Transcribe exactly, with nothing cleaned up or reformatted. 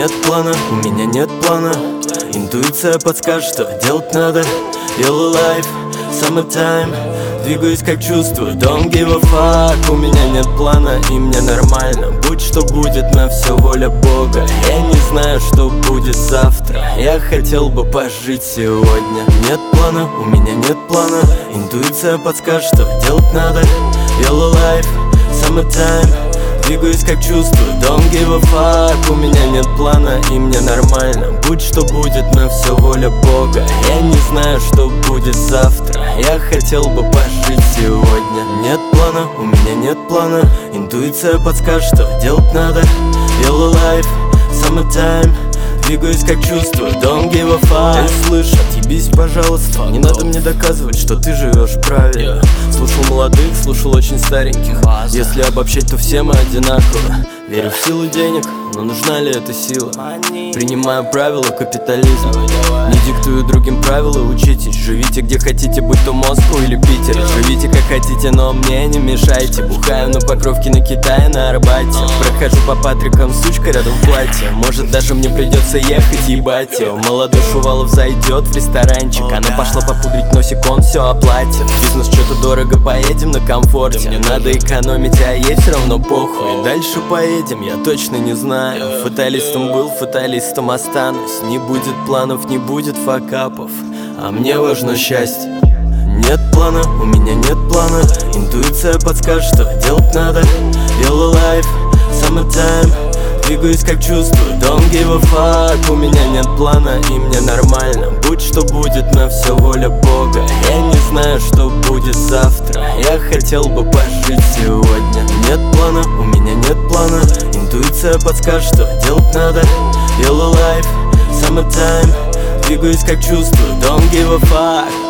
нет плана, у меня нет плана. Интуиция подскажет, что делать надо. Yellow life, summertime. Двигаюсь как чувствую, don't give a fuck. У меня нет плана и мне нормально. Будь что будет, на все воля Бога. Я не знаю, что будет завтра. Я хотел бы пожить сегодня. Нет плана, у меня нет плана. Интуиция подскажет, что делать надо. Yellow life, summertime. Двигаюсь как чувствую, don't give a fuck. У меня нет плана и мне нормально. Будь что будет, на все воля Бога. Я не знаю, что будет завтра. Я хотел бы пожить сегодня. Нет плана, у меня нет плана. Интуиция подскажет, что делать надо. Yellow life, summertime. Двигаюсь как чувствую, don't give a fuck. Ты слышишь, отъебись, пожалуйста. Не надо мне доказывать, что ты живешь правильно. Слушал молодых, слушал очень стареньких. Если обобщать, то все мы одинаковы. Верю в силу денег, но нужна ли эта сила? Принимаю правила капитализма. Не диктую другим правила, учитесь. Живите где хотите, будь то Москва или Питер. Живите как хотите, но мне не мешайте. Бухаю на Покровке, на Китае, на Арбате. Прохожу по Патрикам, сучка рядом в платье. Может даже мне придется ехать, ебать ее. Молодой Шувалов зайдет в ресторанчик. Она пошла попудрить носик, он все оплатит. Бизнес что-то дорого, поедем на комфорте. Мне надо экономить, а ей все равно похуй. Дальше поедем, я точно не знаю. Фаталистом был, фаталистом останусь. Не будет планов, не будет факапов, а мне важно счастье. Нет плана, у меня нет плана. Интуиция подскажет, что делать надо. Yellow life, summertime. Двигаюсь как чувствую, don't give a fuck. У меня нет плана и мне нормально. Будь что будет, на все воля Бога. Я не знаю, что будет завтра. Я хотел бы пожить сегодня. Нет плана, у меня нет плана. Интуиция подскажет, что делать надо. Yellow life, summertime. Двигаюсь как чувствую, don't give a fuck.